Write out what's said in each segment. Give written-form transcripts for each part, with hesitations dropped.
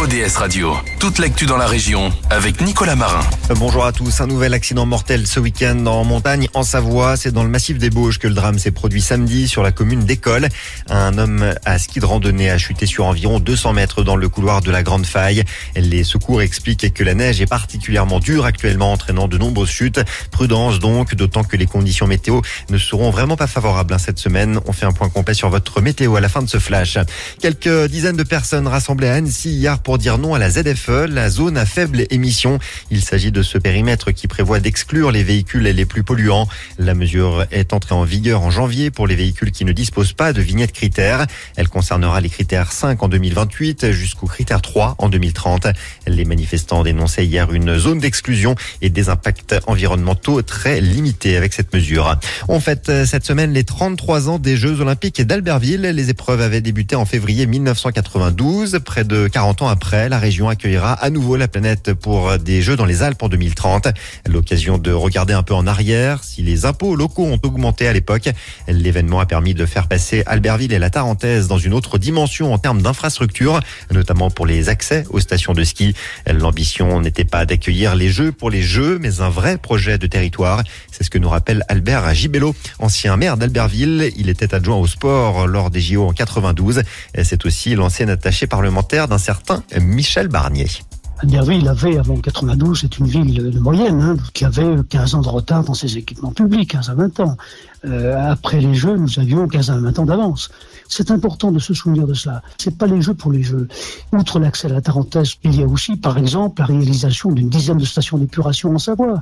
ODS Radio, toute l'actu dans la région avec Nicolas Marin. Bonjour à tous. Un nouvel accident mortel ce week-end en montagne en Savoie. C'est dans le massif des Bauges que le drame s'est produit samedi sur la commune d'École. Un homme à ski de randonnée a chuté sur environ 200 mètres dans le couloir de la Grande Faille. Les secours expliquent que la neige est particulièrement dure actuellement, entraînant de nombreuses chutes. Prudence donc, d'autant que les conditions météo ne seront vraiment pas favorables cette semaine. On fait un point complet sur votre météo à la fin de ce flash. Quelques dizaines de personnes rassemblées à Annecy hier pour dire non à la ZFE, la zone à faible émission. Il s'agit de ce périmètre qui prévoit d'exclure les véhicules les plus polluants. La mesure est entrée en vigueur en janvier pour les véhicules qui ne disposent pas de vignette critères. Elle concernera les critères 5 en 2028 jusqu'au critère 3 en 2030. Les manifestants dénonçaient hier une zone d'exclusion et des impacts environnementaux très limités avec cette mesure. On fête cette semaine les 33 ans des Jeux Olympiques d'Albertville. Les épreuves avaient débuté en février 1992. Près de 40 ans après, la région accueillera à nouveau la planète pour des Jeux dans les Alpes en 2030. L'occasion de regarder un peu en arrière. Si les impôts locaux ont augmenté à l'époque, l'événement a permis de faire passer Albertville et la Tarentaise dans une autre dimension en termes d'infrastructures, notamment pour les accès aux stations de ski. L'ambition n'était pas d'accueillir les Jeux pour les Jeux, mais un vrai projet de territoire. C'est ce que nous rappelle Albert Gibello, ancien maire d'Albertville. Il était adjoint au sport lors des JO en 92. C'est aussi l'ancien attaché parlementaire d'un certain Michel Barnier. Albertville avait, avant 92, c'est une ville de moyenne, qui avait 15 ans de retard dans ses équipements publics, 15 à 20 ans. Après les Jeux, nous avions 15 à 20 ans d'avance. C'est important de se souvenir de cela. C'est pas les Jeux pour les Jeux. Outre l'accès à la Tarentaise, il y a aussi, par exemple, la réalisation d'une dizaine de stations d'épuration en Savoie,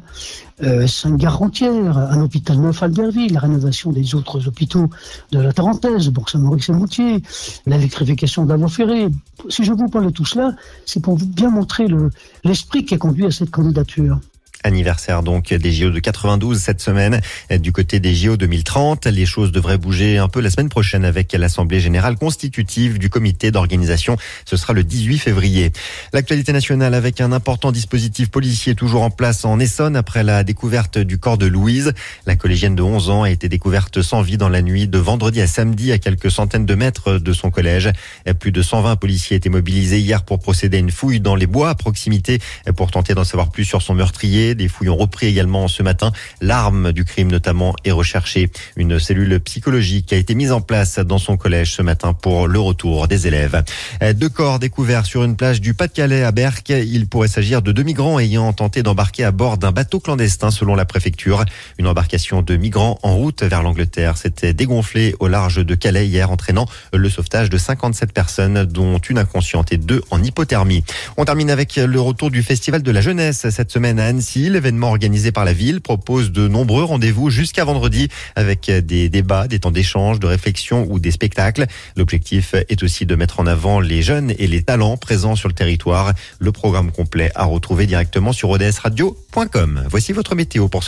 5 gares entières, un hôpital neuf à Albertville, la rénovation des autres hôpitaux de la Tarentaise, Bourg-Saint-Maurice et Moutier, l'électrification de la voie ferrée. Si je vous parle de tout cela, c'est pour vous bien montrer l'esprit qui a conduit à cette candidature. Anniversaire donc des JO de 92 cette semaine. Du côté des JO 2030, les choses devraient bouger un peu la semaine prochaine avec l'Assemblée générale constitutive du comité d'organisation. Ce sera le 18 février. L'actualité nationale avec un important dispositif policier toujours en place en Essonne après la découverte du corps de Louise. La collégienne de 11 ans a été découverte sans vie dans la nuit de vendredi à samedi à quelques centaines de mètres de son collège. Plus de 120 policiers étaient mobilisés hier pour procéder à une fouille dans les bois à proximité pour tenter d'en savoir plus sur son meurtrier. Des fouilles ont repris également ce matin. L'arme du crime notamment est recherchée. Une cellule psychologique a été mise en place dans son collège ce matin pour le retour des élèves. 2 corps découverts sur une plage du Pas-de-Calais à Berck. Il pourrait s'agir de 2 migrants ayant tenté d'embarquer à bord d'un bateau clandestin selon la préfecture. Une embarcation de migrants en route vers l'Angleterre s'était dégonflée au large de Calais hier, entraînant le sauvetage de 57 personnes, dont une inconsciente et 2 en hypothermie. On termine avec le retour du Festival de la Jeunesse cette semaine à Annecy. L'événement organisé par la ville propose de nombreux rendez-vous jusqu'à vendredi avec des débats, des temps d'échange, de réflexion ou des spectacles. L'objectif est aussi de mettre en avant les jeunes et les talents présents sur le territoire. Le programme complet à retrouver directement sur odsradio.com. Voici votre météo pour